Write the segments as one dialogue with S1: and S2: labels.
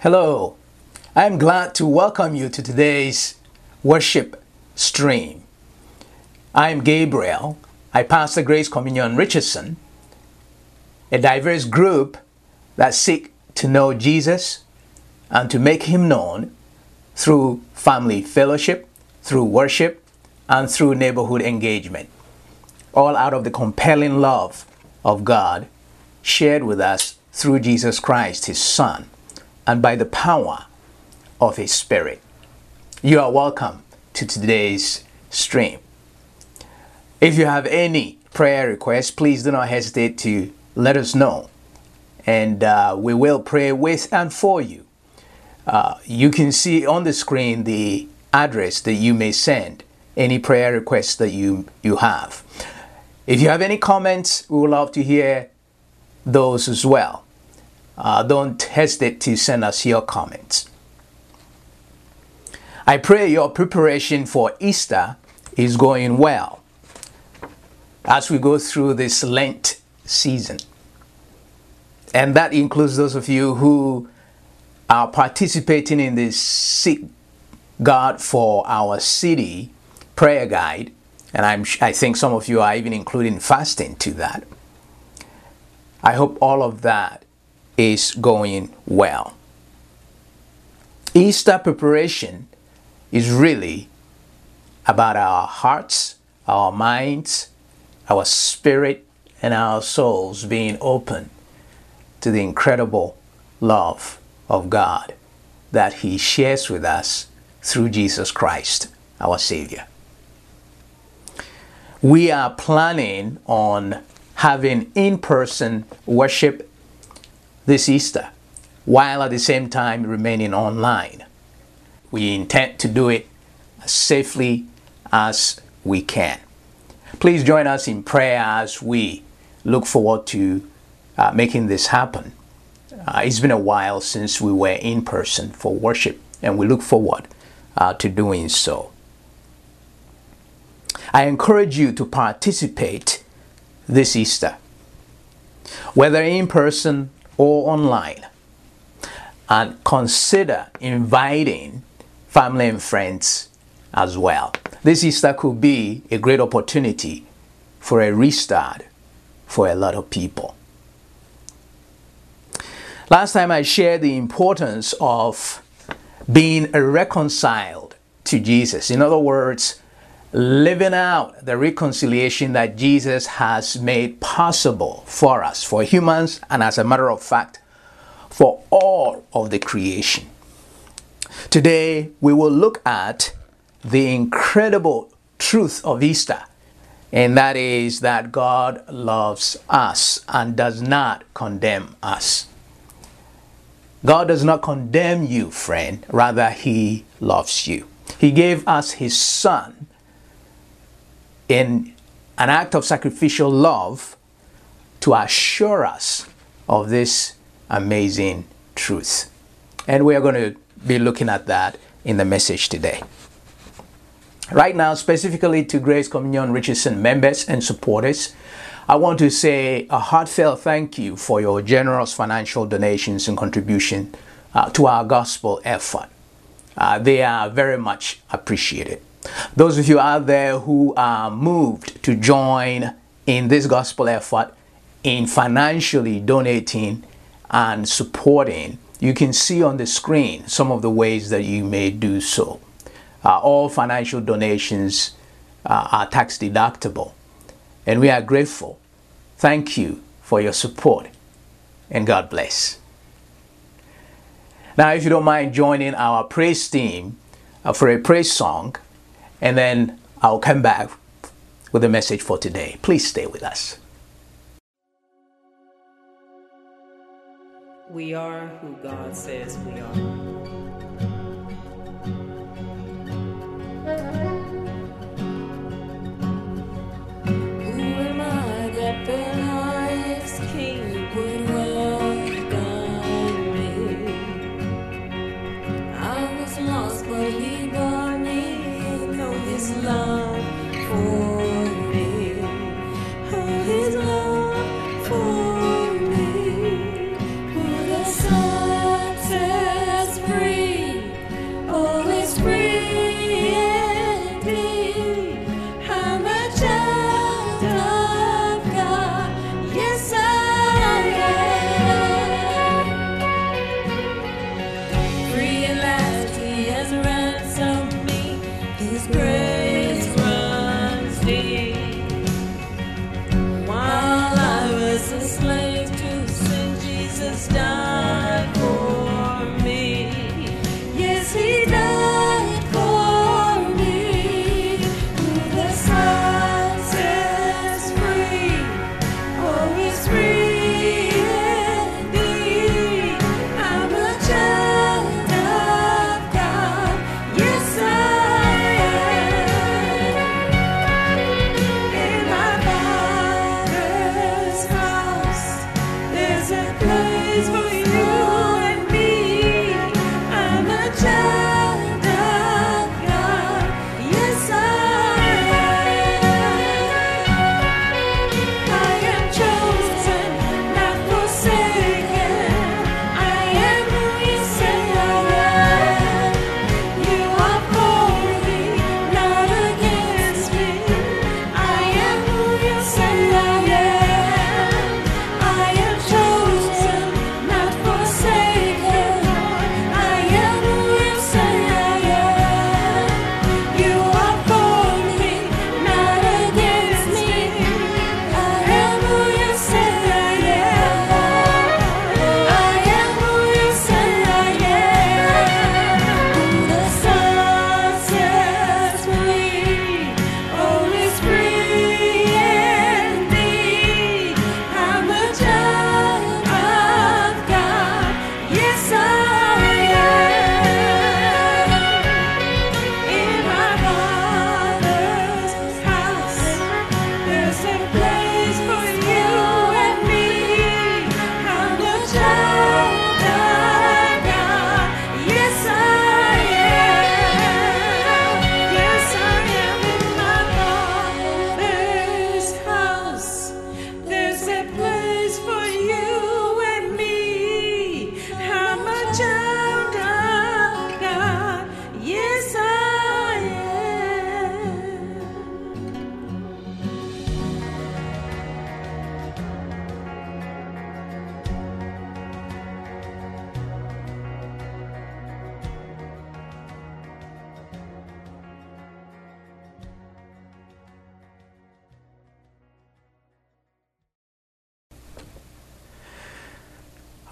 S1: Hello, I'm glad to welcome you to today's worship stream. I'm Gabriel. I pastor Grace Communion Richardson, a diverse group that seek to know Jesus and to make Him known through family fellowship, through worship, and through neighborhood engagement, all out of the compelling love of God shared with us through Jesus Christ, His Son, and by the power of His Spirit. You are welcome to today's stream. If you have any prayer requests, please do not hesitate to let us know, and we will pray with and for you. You can see on the screen the address that you may send any prayer requests that you have. If you have any comments, we would love to hear those as well. Don't hesitate to send us your comments. I pray your preparation for Easter is going well as we go through this Lent season. And that includes those of you who are participating in this Seek God for Our City prayer guide. And I think some of you are even including fasting to that. I hope all of that is going well. Easter preparation is really about our hearts, our minds, our spirit, and our souls being open to the incredible love of God that He shares with us through Jesus Christ, our Savior. We are planning on having in-person worship this Easter, while at the same time remaining online. We intend to do it as safely as we can. Please join us in prayer as we look forward to making this happen. It's been a while since we were in person for worship, and we look forward to doing so. I encourage you to participate this Easter, whether in person or online, and consider inviting family and friends as well. This Easter could be a great opportunity for a restart for a lot of people. Last time I shared the importance of being reconciled to Jesus. In other words, living out the reconciliation that Jesus has made possible for us, for humans, and as a matter of fact, for all of the creation. Today, we will look at the incredible truth of Easter, and that is that God loves us and does not condemn us. God does not condemn you, friend. Rather, He loves you. He gave us His Son in an act of sacrificial love to assure us of this amazing truth. And we are going to be looking at that in the message today. Right now, specifically to Grace Communion Richardson members and supporters, I want to say a heartfelt thank you for your generous financial donations and contribution to our gospel effort. They are very much appreciated. Those of you out there who are moved to join in this gospel effort in financially donating and supporting, you can see on the screen some of the ways that you may do so. All financial donations are tax deductible, and we are grateful. Thank you for your support, and God bless. Now, if you don't mind joining our praise team for a praise song, and then I'll come back with a message for today. Please stay with us.
S2: We are who God says we are. Who am I that perhaps He would welcome me? I was lost, but He brought me. Know His love for me. Oh, His love for me. Who the Son sets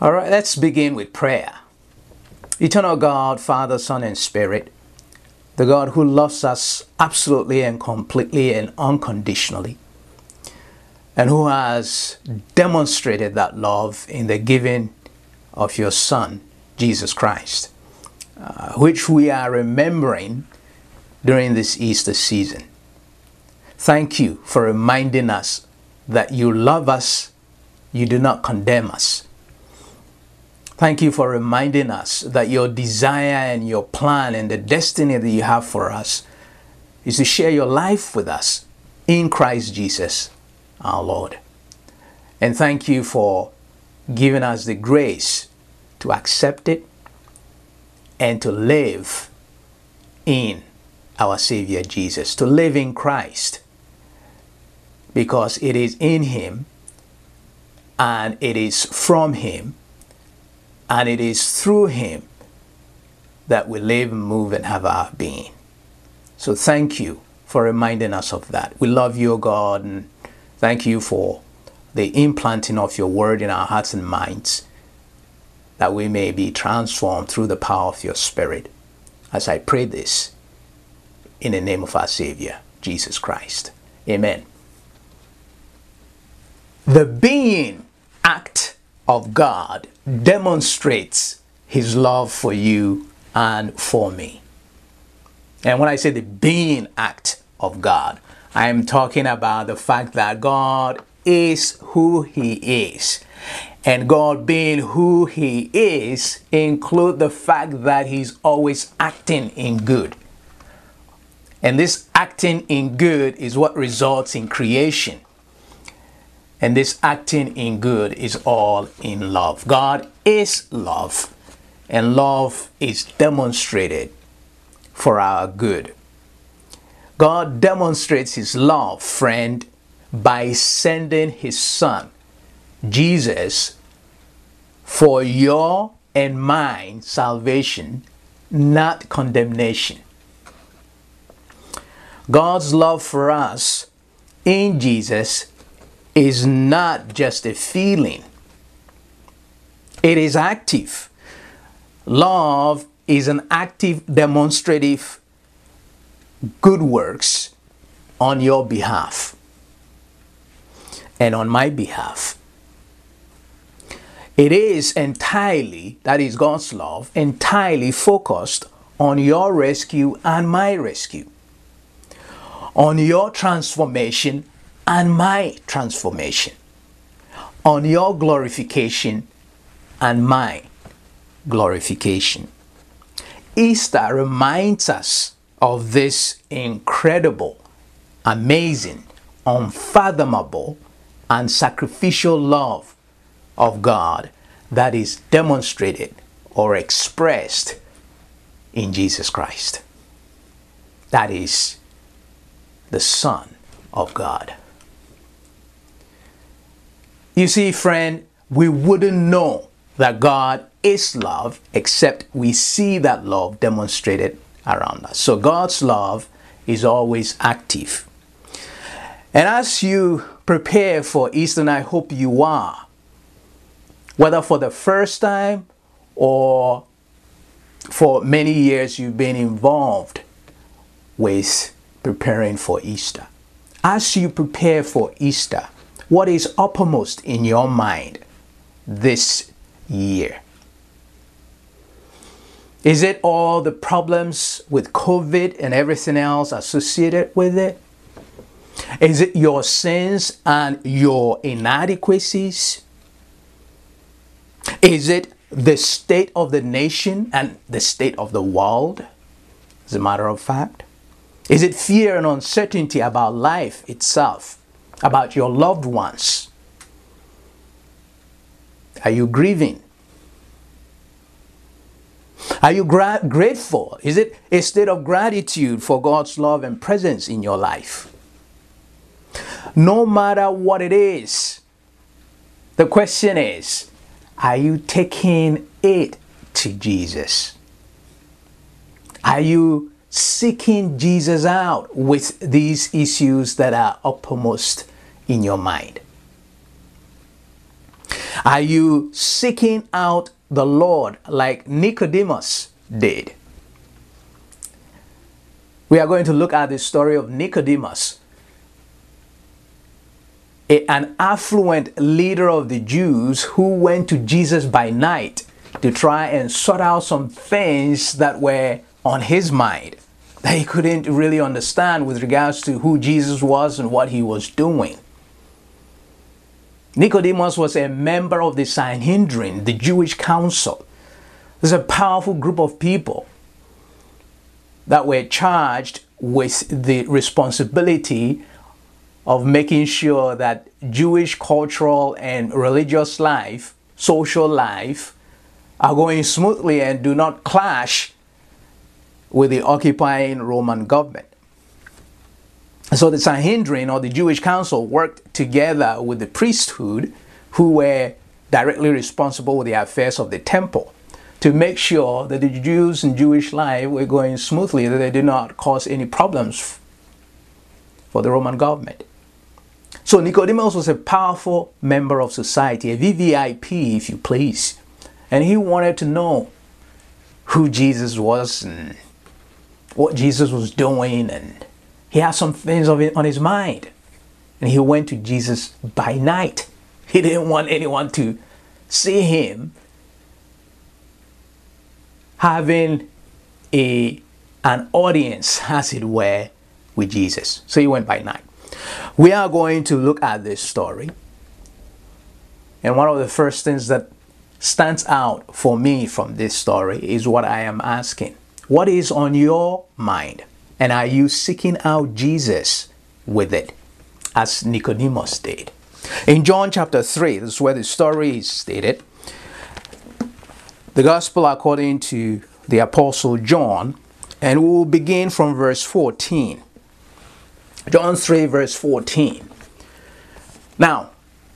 S1: All right, let's begin with prayer. Eternal God, Father, Son, and Spirit, the God who loves us absolutely and completely and unconditionally, and who has demonstrated that love in the giving of your Son, Jesus Christ, which we are remembering during this Easter season. Thank you for reminding us that you love us, you do not condemn us. Thank you for reminding us that your desire and your plan and the destiny that you have for us is to share your life with us in Christ Jesus, our Lord. And thank you for giving us the grace to accept it and to live in our Savior Jesus, to live in Christ, because it is in Him and it is from Him and it is through Him that we live and move and have our being. So thank you for reminding us of that. We love you, God, and thank you for the implanting of your word in our hearts and minds, that we may be transformed through the power of your Spirit. As I pray this in the name of our Savior, Jesus Christ. Amen. The being act of God demonstrates His love for you and for me. And when I say the being act of God, I am talking about the fact that God is who He is. And God being who He is include the fact that He's always acting in good. And this acting in good is what results in creation. And this acting in good is all in love. God is love, and love is demonstrated for our good. God demonstrates His love, friend, by sending His Son, Jesus, for your and mine salvation, not condemnation. God's love for us in Jesus is not just a feeling. It is active. Love is an active, demonstrative good works on your behalf and on my behalf. It is entirely, that is God's love, entirely focused on your rescue and my rescue, on your transformation and my transformation, on your glorification and my glorification. Easter reminds us of this incredible, amazing, unfathomable, and sacrificial love of God that is demonstrated or expressed in Jesus Christ. That is the Son of God. You see, friend, we wouldn't know that God is love except we see that love demonstrated around us. So God's love is always active. And as you prepare for Easter, and I hope you are, whether for the first time or for many years you've been involved with preparing for Easter. As you prepare for Easter, what is uppermost in your mind this year? Is it all the problems with COVID and everything else associated with it? Is it your sins and your inadequacies? Is it the state of the nation and the state of the world, as a matter of fact? Is it fear and uncertainty about life itself, about your loved ones? Are you grieving? Are you grateful? Is it a state of gratitude for God's love and presence in your life? No matter what it is, the question is, are you taking it to Jesus? Are you seeking Jesus out with these issues that are uppermost in your mind? Are you seeking out the Lord like Nicodemus did? We are going to look at the story of Nicodemus, an affluent leader of the Jews who went to Jesus by night to try and sort out some things that were on his mind that he couldn't really understand with regards to who Jesus was and what he was doing. Nicodemus was a member of the Sanhedrin, the Jewish council. There's a powerful group of people that were charged with the responsibility of making sure that Jewish cultural and religious life, social life, are going smoothly and do not clash with the occupying Roman government. So the Sanhedrin, or the Jewish council, worked together with the priesthood, who were directly responsible with the affairs of the temple, to make sure that the Jews and Jewish life were going smoothly, that they did not cause any problems for the Roman government. So Nicodemus was a powerful member of society, a VVIP, if you please. And he wanted to know who Jesus was and what Jesus was doing, and he had some things of it on his mind. And he went to Jesus by night. He didn't want anyone to see him having an audience, as it were, with Jesus. So he went by night. We are going to look at this story. And one of the first things that stands out for me from this story is what I am asking. What is on your mind? And are you seeking out Jesus with it, as Nicodemus did? In John chapter 3, this is where the story is stated. The Gospel according to the Apostle John, and we will begin from verse 14. John 3, verse 14. Now,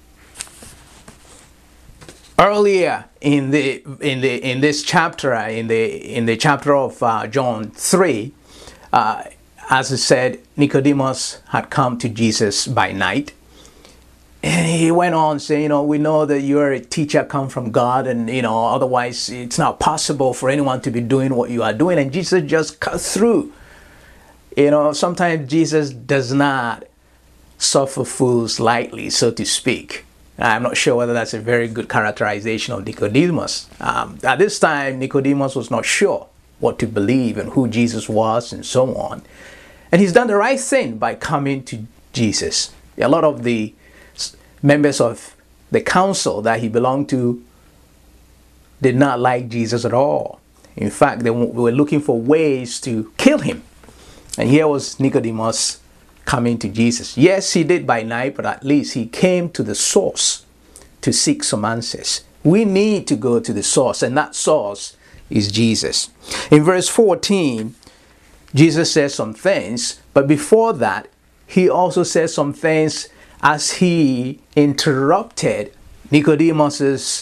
S1: earlier in this chapter, in the chapter of John 3, as I said, Nicodemus had come to Jesus by night. And he went on saying, we know that you're a teacher come from God, and, otherwise it's not possible for anyone to be doing what you are doing. And Jesus just cut through. Sometimes Jesus does not suffer fools lightly, so to speak. I'm not sure whether that's a very good characterization of Nicodemus. At this time, Nicodemus was not sure what to believe and who Jesus was and so on. And he's done the right thing by coming to Jesus. A lot of the members of the council that he belonged to did not like Jesus at all. In fact, they were looking for ways to kill him. And here was Nicodemus coming to Jesus. Yes, he did by night, but at least he came to the source to seek some answers. We need to go to the source, and that source is Jesus. In verse 14, Jesus says some things, but before that, he also says some things as he interrupted Nicodemus's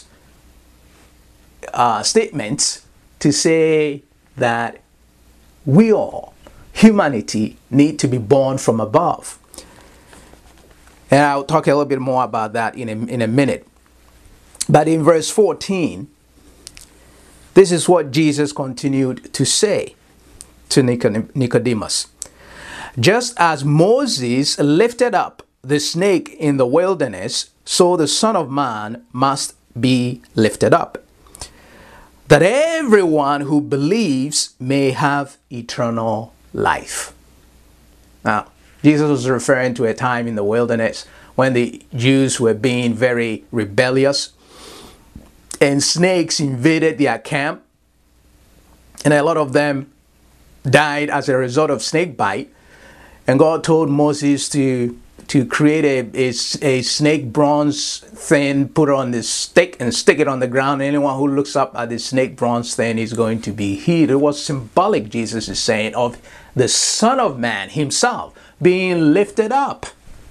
S1: statements to say that we all, humanity, need to be born from above. And I'll talk a little bit more about that in a minute. But in verse 14, this is what Jesus continued to say to Nicodemus. Just as Moses lifted up the snake in the wilderness, so the Son of Man must be lifted up, that everyone who believes may have eternal life. Now, Jesus was referring to a time in the wilderness when the Jews were being very rebellious, and snakes invaded their camp, and a lot of them died as a result of snake bite. And God told Moses to create a snake bronze thing, put it on this stick and stick it on the ground. Anyone who looks up at the snake bronze thing is going to be healed. It was symbolic, Jesus is saying, of the Son of Man himself being lifted up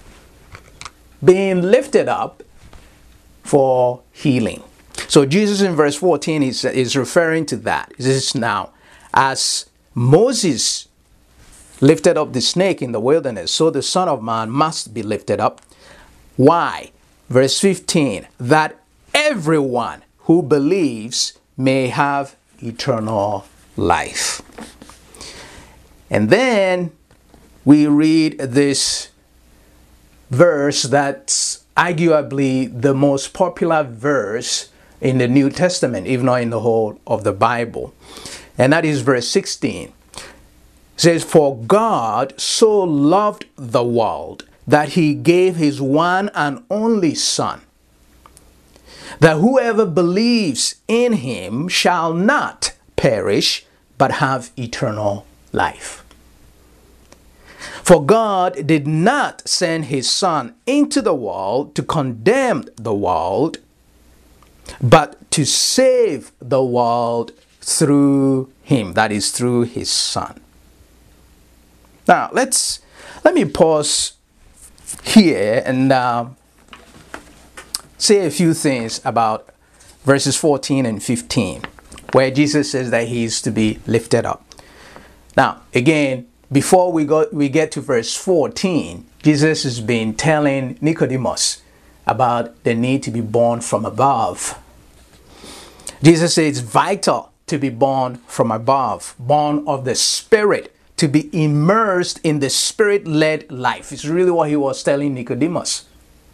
S1: for healing. So Jesus in verse 14 is referring to that. This is now, as Moses lifted up the snake in the wilderness, so the Son of Man must be lifted up. Why? Verse 15, that everyone who believes may have eternal life. And then we read this verse that's arguably the most popular verse in the New Testament, if not in the whole of the Bible. And that is verse 16. It says, "For God so loved the world that he gave his one and only Son, that whoever believes in him shall not perish, but have eternal life. For God did not send his Son into the world to condemn the world, but to save the world through him," that is, through his Son. Now, let me pause here and say a few things about verses 14 and 15, where Jesus says that he is to be lifted up. Now, again, before we get to verse 14, Jesus has been telling Nicodemus about the need to be born from above. Jesus says it's vital to be born from above, born of the Spirit, to be immersed in the Spirit-led life. It's really what he was telling Nicodemus.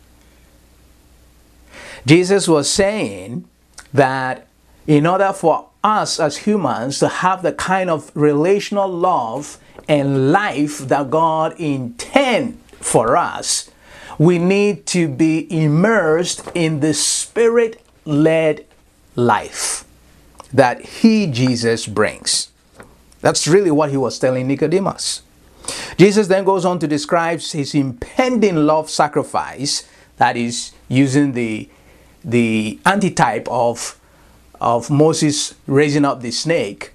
S1: Jesus was saying that in order for us as humans to have the kind of relational love and life that God intends for us, we need to be immersed in the Spirit-led life that he, Jesus, brings. That's really what he was telling Nicodemus. Jesus then goes on to describe his impending love sacrifice, that is, using the antitype of Moses raising up the snake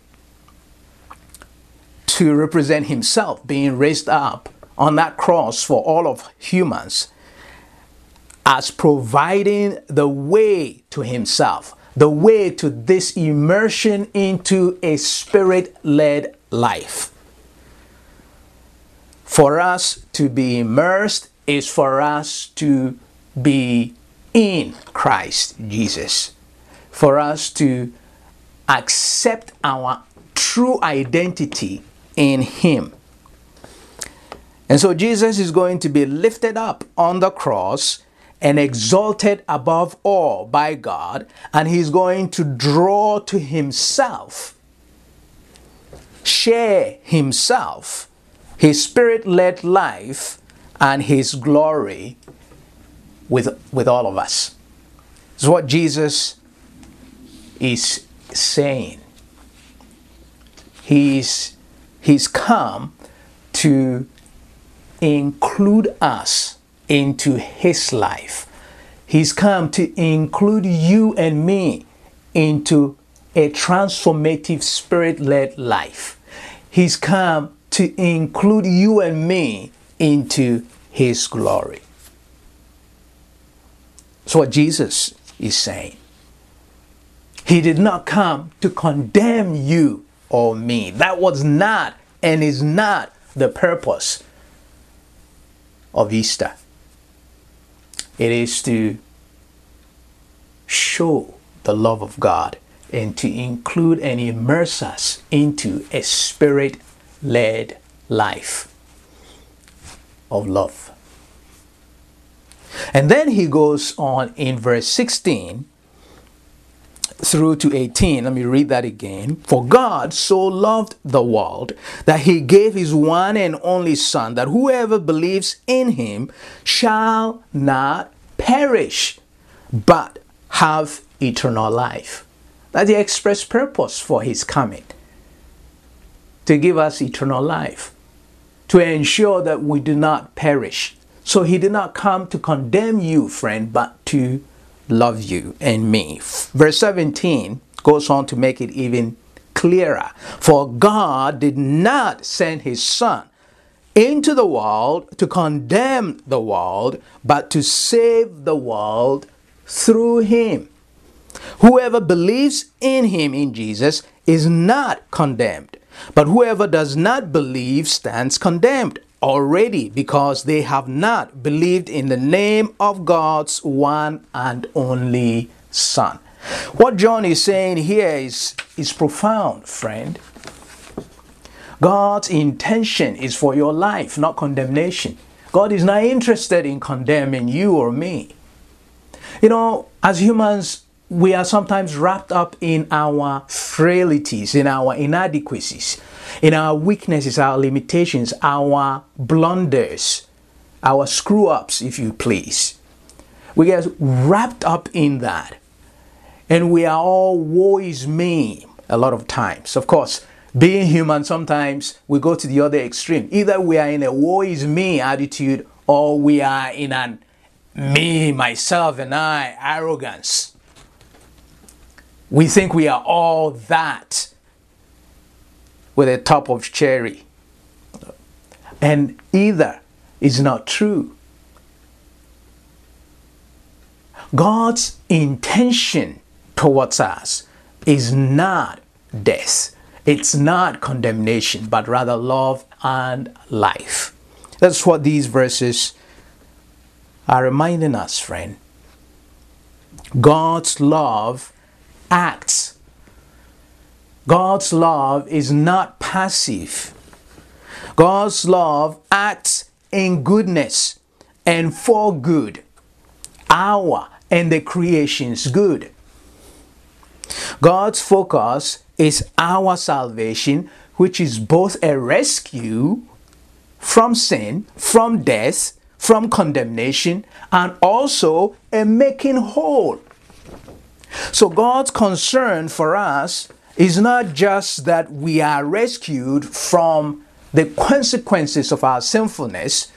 S1: to represent himself being raised up on that cross for all of humans, as providing the way to himself, the way to this immersion into a Spirit-led life. For us to be immersed is for us to be in Christ Jesus, for us to accept our true identity in him. And so Jesus is going to be lifted up on the cross and exalted above all by God, and he's going to draw to himself, share himself, his Spirit-led life and his glory with all of us. It's what Jesus is saying. He's come to include us into his life. He's come to include you and me into a transformative Spirit-led life. He's come to include you and me into his glory. That's what Jesus is saying. He did not come to condemn you or me. That was not and is not the purpose of Easter. It is to show the love of God and to include and immerse us into a Spirit-led life of love. And then he goes on in verse 16 through to 18. Let me read that again. "For God so loved the world that he gave his one and only Son, that whoever believes in him shall not perish, but have eternal life." That's the express purpose for his coming. To give us eternal life. To ensure that we do not perish. So he did not come to condemn you, friend, but to love you and me. Verse 17 goes on to make it even clearer. "For God did not send his Son into the world to condemn the world, but to save the world through him. Whoever believes in him," in Jesus, "is not condemned, but whoever does not believe stands condemned already, because they have not believed in the name of God's one and only Son. What John is saying here is profound, friend. God's intention is for your life, not condemnation. God is not interested in condemning you or me. You know, as humans, we are sometimes wrapped up in our frailties, in our inadequacies, in our weaknesses, our limitations, our blunders, our screw-ups, if you please. We get wrapped up in that. And we are all woe is me a lot of times. Of course, being human, sometimes we go to the other extreme. Either we are in a woe is me attitude, or we are in an me, myself, and I arrogance. We think we are all that with a top of cherry. And either is not true. God's intention towards us is not death. It's not condemnation, but rather love and life. That's what these verses are reminding us, friend. God's love acts. God's love is not passive. God's love acts in goodness and for good, our and the creation's good. God's focus is our salvation, which is both a rescue from sin, from death, from condemnation, and also a making whole. So God's concern for us is not just that we are rescued from the consequences of our sinfulness.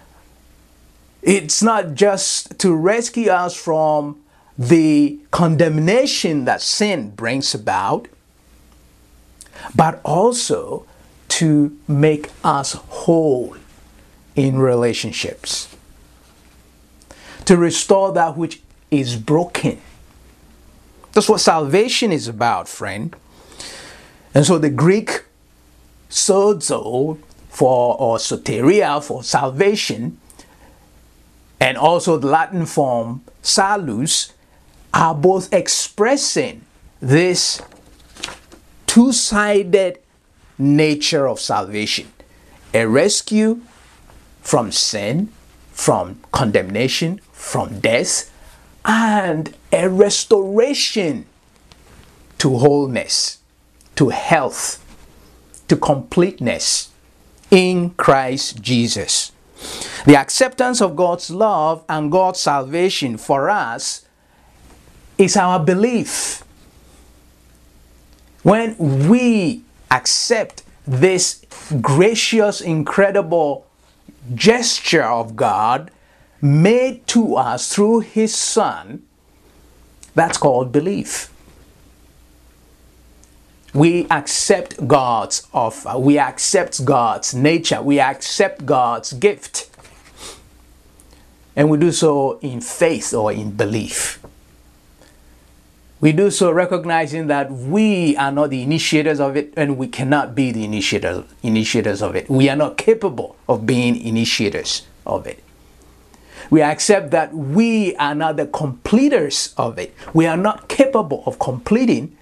S1: It's not just to rescue us from the condemnation that sin brings about, but also to make us whole in relationships, to restore that which is broken. That's what salvation is about, friend. And so the Greek sozo or soteria for salvation, and also the Latin form salus, are both expressing this two-sided nature of salvation. A rescue from sin, from condemnation, from death, and a restoration to wholeness, to health, to completeness in Christ Jesus. The acceptance of God's love and God's salvation for us is our belief. When we accept this gracious, incredible gesture of God made to us through His Son, that's called belief. We accept God's offer. We accept God's nature. We accept God's gift. And we do so in faith or in belief. We do so recognizing that we are not the initiators of it, and we cannot be the initiators of it. We are not capable of being initiators of it. We accept that we are not the completers of it. We are not capable of completing.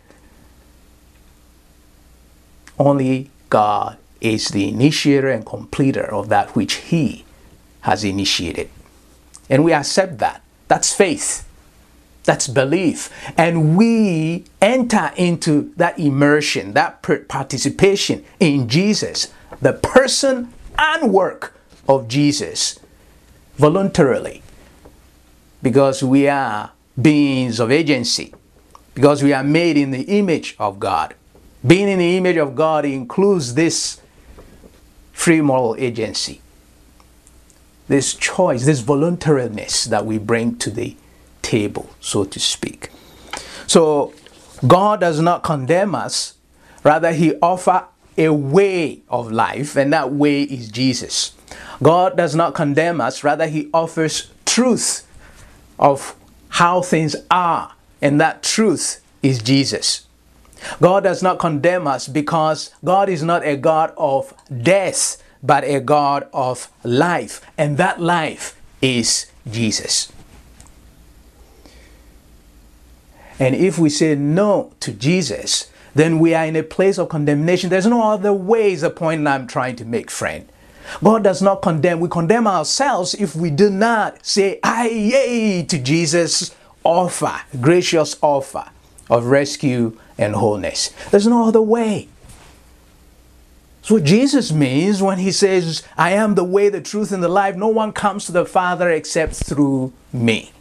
S1: Only God is the initiator and completer of that which He has initiated. And we accept that. That's faith. That's belief. And we enter into that immersion, that participation in Jesus, the person and work of Jesus, voluntarily. Because we are beings of agency. Because we are made in the image of God. Being in the image of God includes this free moral agency, this choice, this voluntariness that we bring to the table, so to speak. So God does not condemn us, rather He offers a way of life, and that way is Jesus. God does not condemn us, rather He offers truth of how things are, and that truth is Jesus. God does not condemn us because God is not a God of death, but a God of life. And that life is Jesus. And if we say no to Jesus, then we are in a place of condemnation. There's no other way, is the point I'm trying to make, friend. God does not condemn. We condemn ourselves if we do not say yay to Jesus' offer, gracious offer of rescue and wholeness. There's no other way. So what Jesus means when he says, I am the way, the truth, and the life. No one comes to the Father except through me.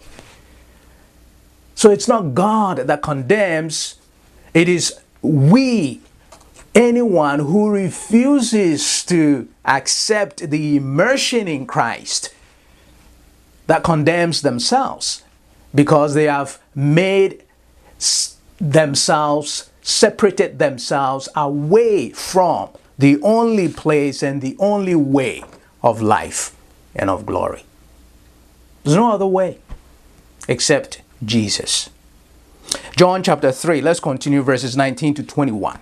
S1: So it's not God that condemns. It is we, anyone who refuses to accept the immersion in Christ, that condemns themselves because they have made themselves, separated themselves away from the only place and the only way of life and of glory. There's no other way except Jesus. John chapter 3, let's continue verses 19 to 21.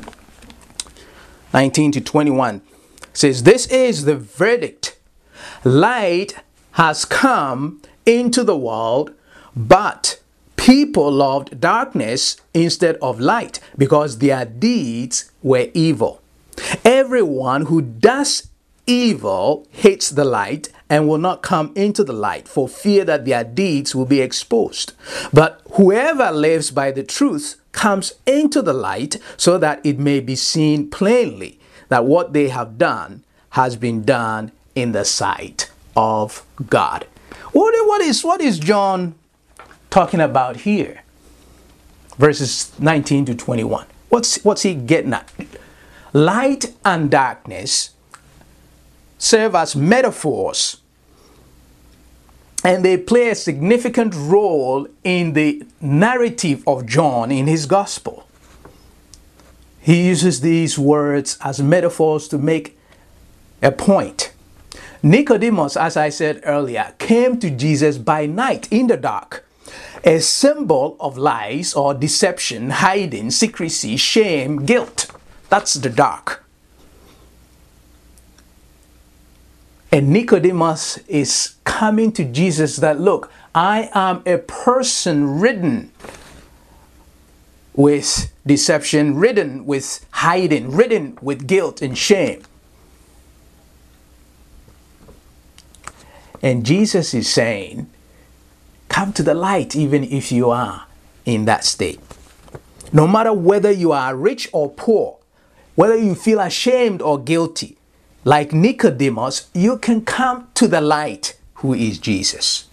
S1: 19 to 21 says, this is the verdict. Light has come into the world, but people loved darkness instead of light because their deeds were evil. Everyone who does evil hates the light and will not come into the light for fear that their deeds will be exposed. But whoever lives by the truth comes into the light so that it may be seen plainly that what they have done has been done in the sight of God. What is John talking about here? Verses 19 to 21. What's he getting at? Light and darkness serve as metaphors, and they play a significant role in the narrative of John in his gospel. He uses these words as metaphors to make a point. Nicodemus, as I said earlier, came to Jesus by night in the dark, a symbol of lies or deception, hiding, secrecy, shame, guilt. That's the dark. And Nicodemus is coming to Jesus that, look, I am a person ridden with deception, ridden with hiding, ridden with guilt and shame. And Jesus is saying, come to the light even if you are in that state. No matter whether you are rich or poor, whether you feel ashamed or guilty, like Nicodemus, you can come to the light, who is Jesus.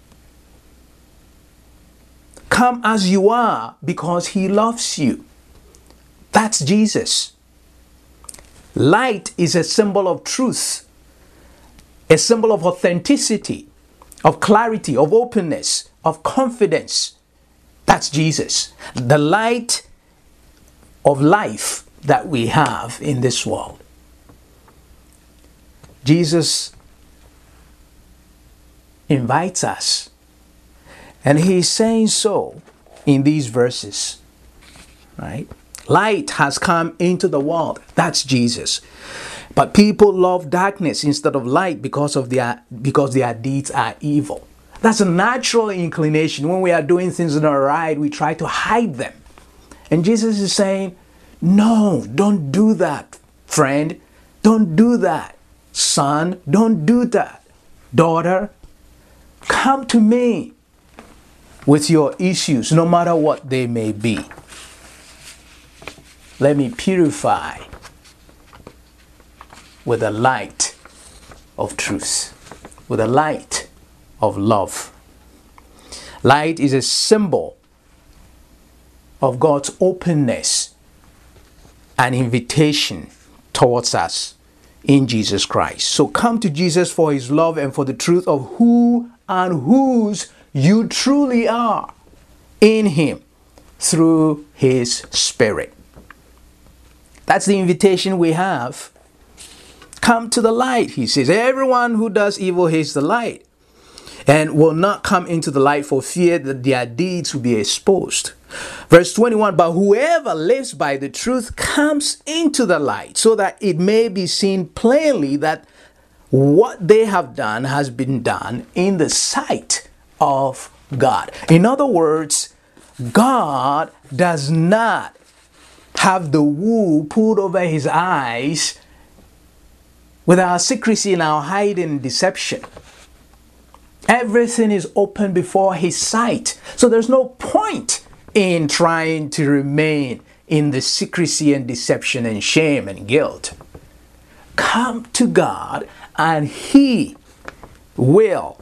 S1: Come as you are because he loves you. That's Jesus. Light is a symbol of truth, a symbol of authenticity, of clarity, of openness, of confidence. That's Jesus. The light of life that we have in this world. Jesus invites us, and he's saying so in these verses, right? Light has come into the world. That's Jesus. But people love darkness instead of light because their deeds are evil. That's a natural inclination. When we are doing things that are right, we try to hide them. And Jesus is saying, no, don't do that, friend. Don't do that. Son, don't do that. Daughter, come to me with your issues, no matter what they may be. Let me purify with the light of truth, with the light of love. Light is a symbol of God's openness and invitation towards us in Jesus Christ. So come to Jesus for his love and for the truth of who and whose you truly are in him through his Spirit. That's the invitation we have. Come to the light, he says. Everyone who does evil hates the light and will not come into the light for fear that their deeds will be exposed. Verse 21, but whoever lives by the truth comes into the light, so that it may be seen plainly that what they have done has been done in the sight of God. In other words, God does not have the wool pulled over his eyes with our secrecy and our hiding deception. Everything is open before his sight. So there's no point in trying to remain in the secrecy and deception and shame and guilt. Come to God and he will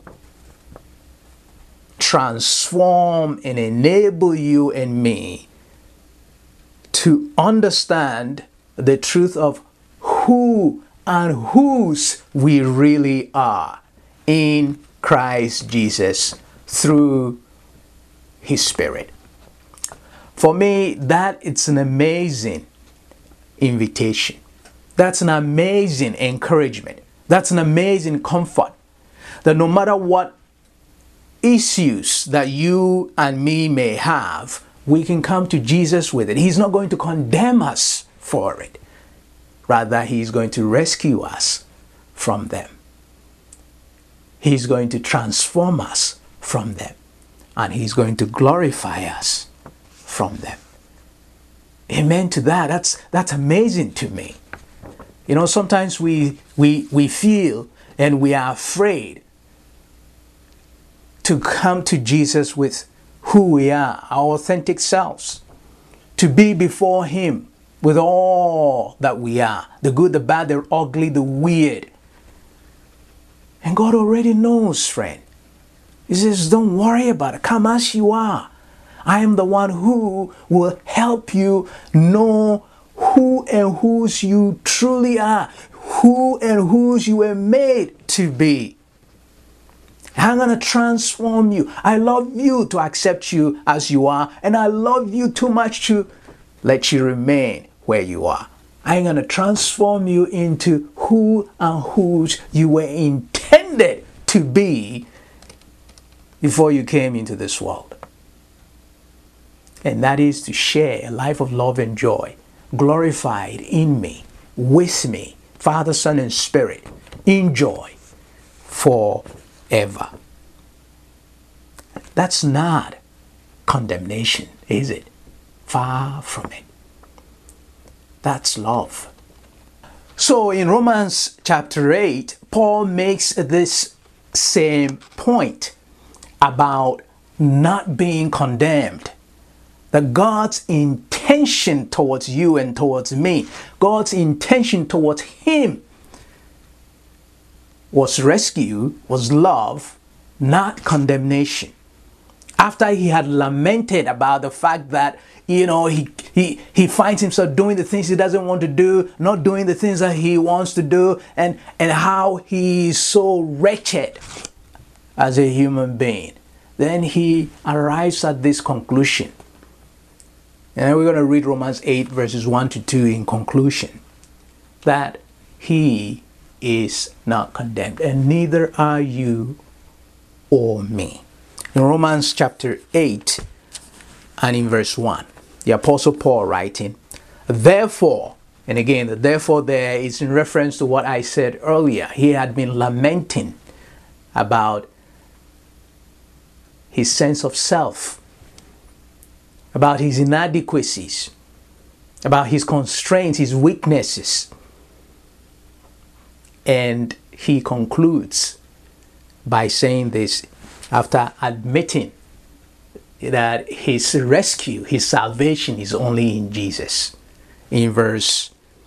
S1: transform and enable you and me to understand the truth of who and whose we really are in Christ Jesus through his Spirit. For me, that it's an amazing invitation. That's an amazing encouragement. That's an amazing comfort. That no matter what issues that you and me may have, we can come to Jesus with it. He's not going to condemn us for it. Rather, he's going to rescue us from them. He's going to transform us from them. And he's going to glorify us from them. Amen to that. That's amazing to me. You know, sometimes we feel and we are afraid to come to Jesus with who we are, our authentic selves, to be before him with all that we are, the good, the bad, the ugly, the weird. And God already knows, friend. He says, don't worry about it. Come as you are. I am the one who will help you know who and whose you truly are, who and whose you were made to be. I'm going to transform you. I love you to accept you as you are, and I love you too much to let you remain where you are. I'm going to transform you into who and whose you were intended to be before you came into this world. And that is to share a life of love and joy, glorified in me, with me, Father, Son, and Spirit, in joy forever. That's not condemnation, is it? Far from it. That's love. So in Romans chapter 8, Paul makes this same point about not being condemned. That God's intention towards you and towards me, God's intention towards him was rescue, was love, not condemnation. After he had lamented about the fact that, you know, he finds himself doing the things he doesn't want to do, not doing the things that he wants to do, and how he is so wretched as a human being. Then he arrives at this conclusion. And we're going to read Romans 8 verses 1 to 2 in conclusion. That he is not condemned, and neither are you or me. In Romans chapter 8 and in verse 1, the Apostle Paul writing, therefore, and again, the therefore there is in reference to what I said earlier. He had been lamenting about his sense of self, about his inadequacies, about his constraints, his weaknesses. And he concludes by saying this after admitting that his rescue, his salvation is only in Jesus. In verses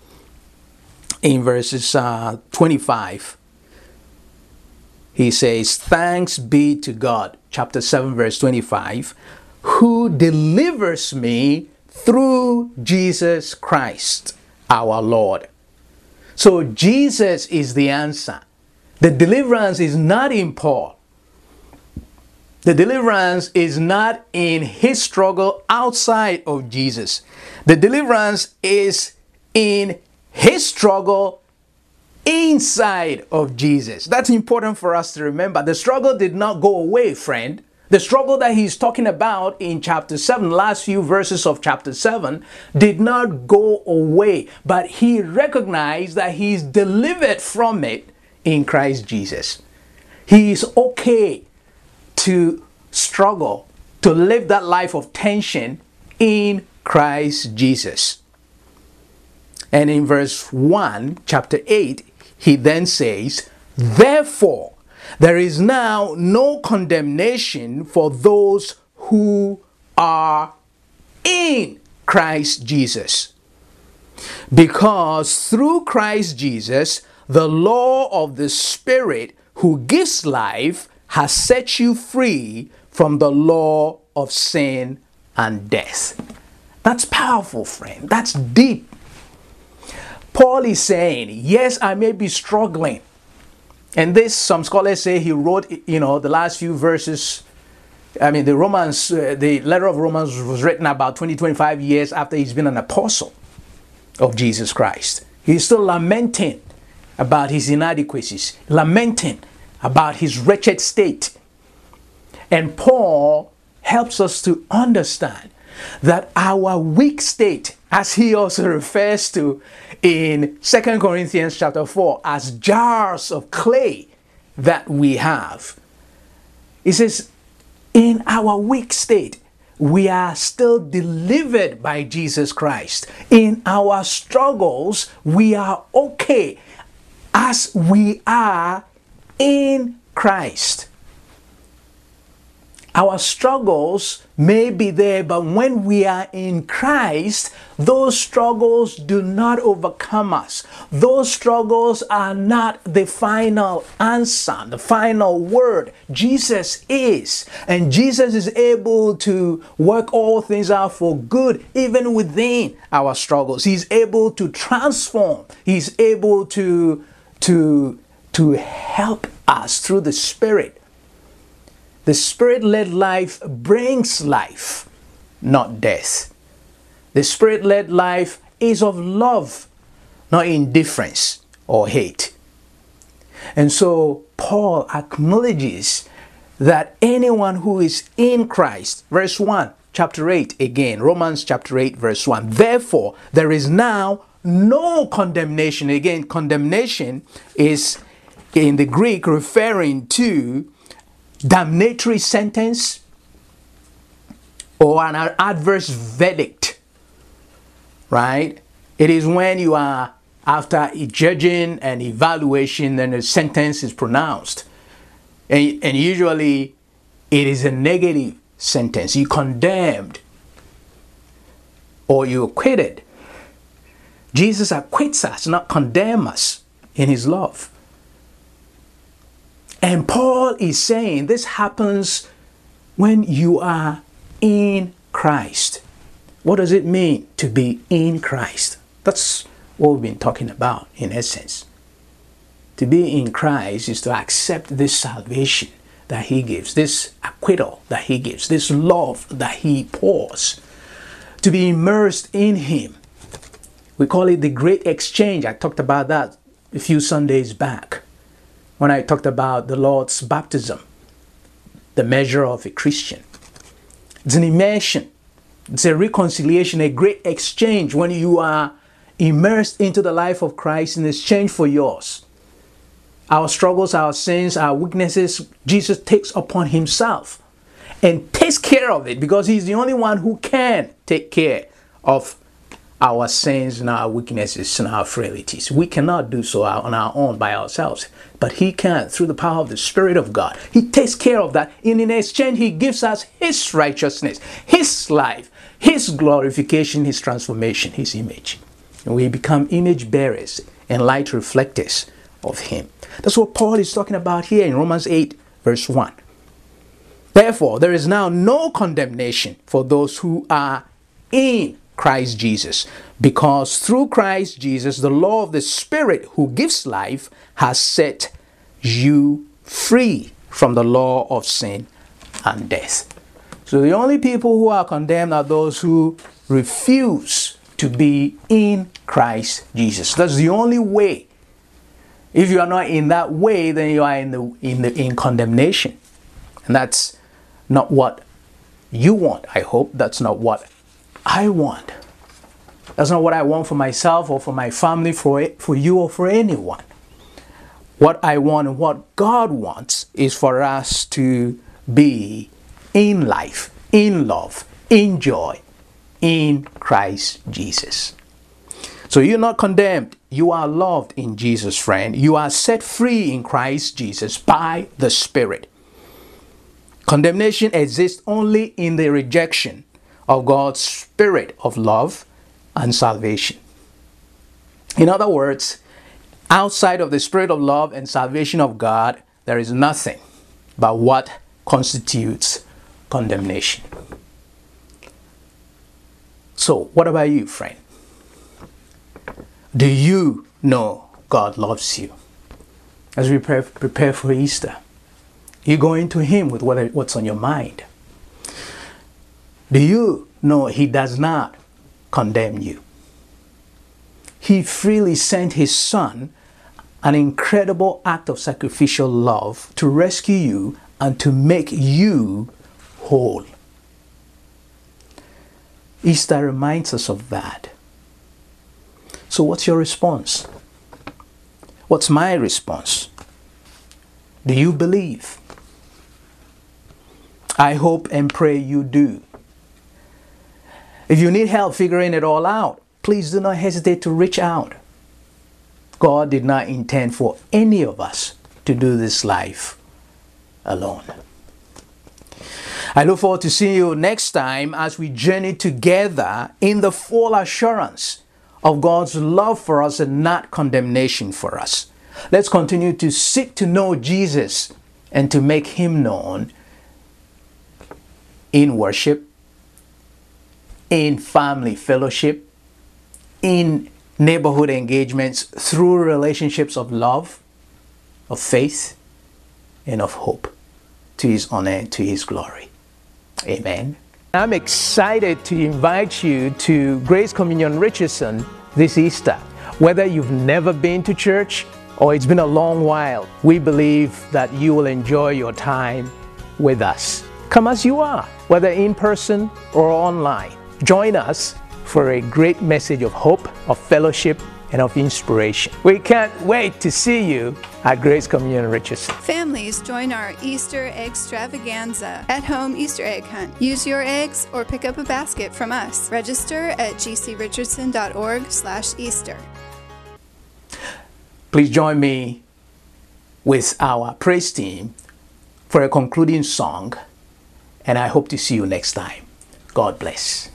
S1: 25, he says, thanks be to God, chapter 7, verse 25, who delivers me through Jesus Christ, our Lord. So Jesus is the answer. The deliverance is not in Paul. The deliverance is not in his struggle outside of Jesus. The deliverance is in his struggle inside of Jesus. That's important for us to remember. The struggle did not go away, friend, The struggle that he's talking about in chapter 7, last few verses of chapter 7, did not go away, but he recognized that he's delivered from it in Christ Jesus. He is okay to struggle, to live that life of tension in Christ Jesus. And in verse 1, chapter 8, he then says, "Therefore, there is now no condemnation for those who are in Christ Jesus. Because through Christ Jesus, the law of the Spirit who gives life has set you free from the law of sin and death." That's powerful, friend. That's deep. Paul is saying, yes, I may be struggling. And this, some scholars say he wrote, the last few verses. I mean, the letter of Romans was written about 25 years after he's been an apostle of Jesus Christ. He's still lamenting about his inadequacies, lamenting about his wretched state. And Paul helps us to understand that our weak state, as he also refers to in 2 Corinthians chapter 4, as jars of clay that we have. He says, in our weak state, we are still delivered by Jesus Christ. In our struggles, we are okay as we are in Christ. Our struggles may be there, but when we are in Christ, those struggles do not overcome us. Those struggles are not the final answer, the final word. Jesus is. And Jesus is able to work all things out for good, even within our struggles. He's able to transform. He's able to help us through the Spirit. The Spirit-led life brings life, not death. The Spirit-led life is of love, not indifference or hate. And so Paul acknowledges that anyone who is in Christ, verse 1, chapter 8 again, Romans chapter 8, verse 1. Therefore, there is now no condemnation. Again, condemnation is in the Greek referring to damnatory sentence or an adverse verdict, right? It is when you are, after judging and evaluation, then a sentence is pronounced. And usually it is a negative sentence. You condemned or you acquitted. Jesus acquits us, not condemns us in his love. And Paul is saying this happens when you are in Christ. What does it mean to be in Christ? That's what we've been talking about in essence. To be in Christ is to accept this salvation that he gives, this acquittal that he gives, this love that he pours. To be immersed in him. We call it the great exchange. I talked about that a few Sundays back when I talked about the Lord's baptism, the measure of a Christian. It's an immersion. It's a reconciliation, a great exchange when you are immersed into the life of Christ in exchange for yours. Our struggles, our sins, our weaknesses, Jesus takes upon himself and takes care of it because he's the only one who can take care of our sins and our weaknesses and our frailties. We cannot do so on our own by ourselves, but he can through the power of the Spirit of God. He takes care of that, and in exchange he gives us his righteousness, his life, his glorification, his transformation, his image. And we become image bearers and light reflectors of him. That's what Paul is talking about here in Romans 8 verse 1. Therefore, there is now no condemnation for those who are in Christ Jesus, because through Christ Jesus, the law of the Spirit who gives life has set you free from the law of sin and death. So the only people who are condemned are those who refuse to be in Christ Jesus. That's the only way. If you are not in that way, then you are in condemnation. And that's not what you want. I hope that's not what I want. That's not what I want for myself or for my family, for you or for anyone. What I want and what God wants is for us to be in life, in love, in joy, in Christ Jesus. So you're not condemned. You are loved in Jesus, friend. You are set free in Christ Jesus by the Spirit. Condemnation exists only in the rejection of God's Spirit of love and salvation. In other words, outside of the Spirit of love and salvation of God, there is nothing but what constitutes condemnation. So, what about you, friend? Do you know God loves you? As we prepare for Easter, you go into Him with what's on your mind. Do you know He does not condemn you? He freely sent His Son, an incredible act of sacrificial love, to rescue you and to make you whole. Easter reminds us of that. So what's your response? What's my response? Do you believe? I hope and pray you do. If you need help figuring it all out, please do not hesitate to reach out. God did not intend for any of us to do this life alone. I look forward to seeing you next time as we journey together in the full assurance of God's love for us and not condemnation for us. Let's continue to seek to know Jesus and to make Him known in worship, in family fellowship, in neighborhood engagements, through relationships of love, of faith, and of hope, to His honor and to His glory. Amen. I'm excited to invite you to Grace Communion Richardson this Easter. Whether you've never been to church or it's been a long while, we believe that you will enjoy your time with us. Come as you are, whether in person or online. Join us for a great message of hope, of fellowship, and of inspiration. We can't wait to see you at Grace Communion Richardson.
S3: Families, join our Easter extravaganza at-home Easter egg hunt. Use your eggs or pick up a basket from us. Register at gcrichardson.org/Easter.
S1: Please join me with our praise team for a concluding song, and I hope to see you next time. God bless.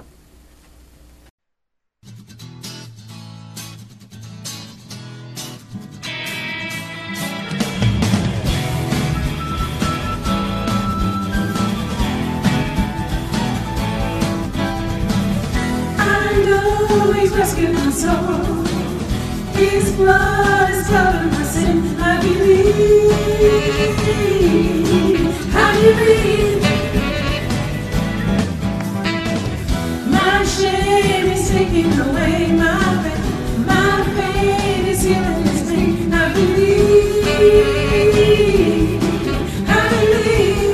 S2: He's rescued my soul. His blood has covered my sin. I believe. I believe. My shame is taken away. My pain is healing His pain. I believe. I believe.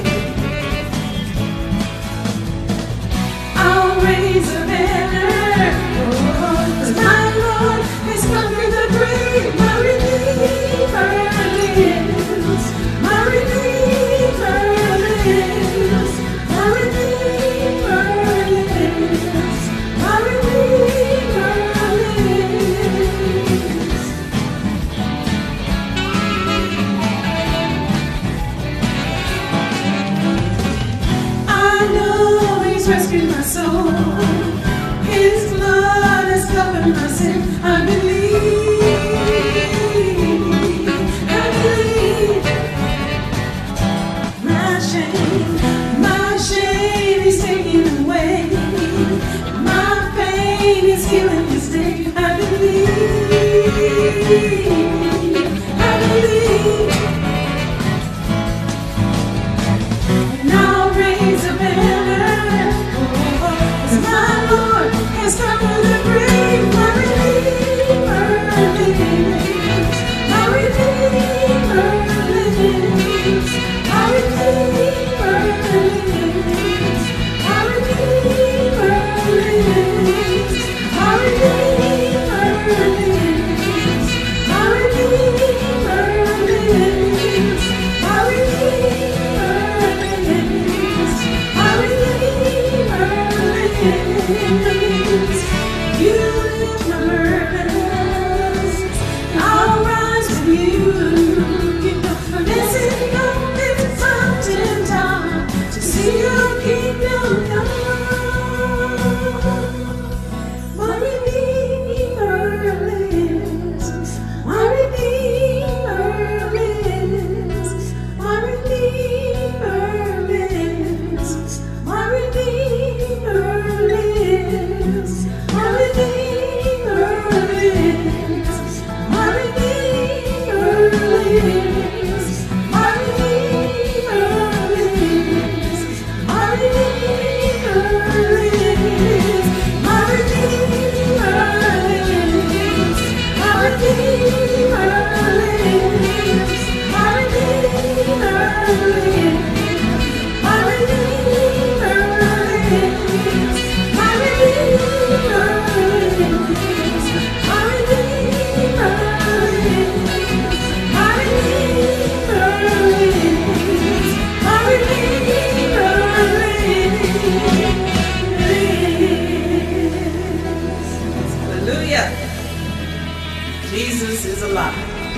S2: I'll raise a banner. My Lord has conquered the grave. My Redeemer lives. My Redeemer lives. My Redeemer lives. My Redeemer lives. I know He's rescued my soul. His blood has covered my sin. I believe. I believe. My shame is taken away. My pain is healing this day. I believe. I believe. Now raise a banner. 'Cause my Lord has conquered the grave. My Redeemer You lift my burdens. I'll rise with you. Blessed on this mountain top to see your kingdom come. My Redeemer lives. My Redeemer lives. My Redeemer lives. My Redeemer lives. My Redeemer lives. My Redeemer lives. My Redeemer lives. My Redeemer lives. My Redeemer lives. My Redeemer lives. My Redeemer lives. My Redeemer lives. My Redeemer lives. My Redeemer lives. My Redeemer lives. My Redeemer lives. Hallelujah. Jesus is alive.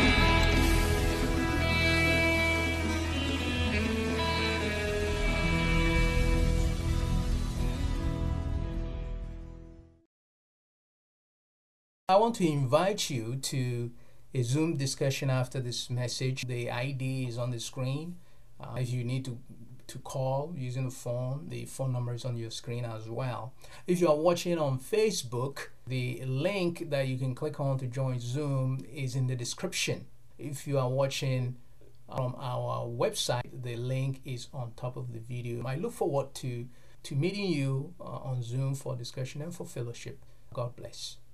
S1: I want to invite you to a Zoom discussion after this message. The ID is on the screen. If you need to call using the phone number is on your screen as well. If you are watching on Facebook, the link that you can click on to join Zoom is in the description. If you are watching from our website, the link is on top of the video. I look forward to meeting you on Zoom for discussion and for fellowship. God bless.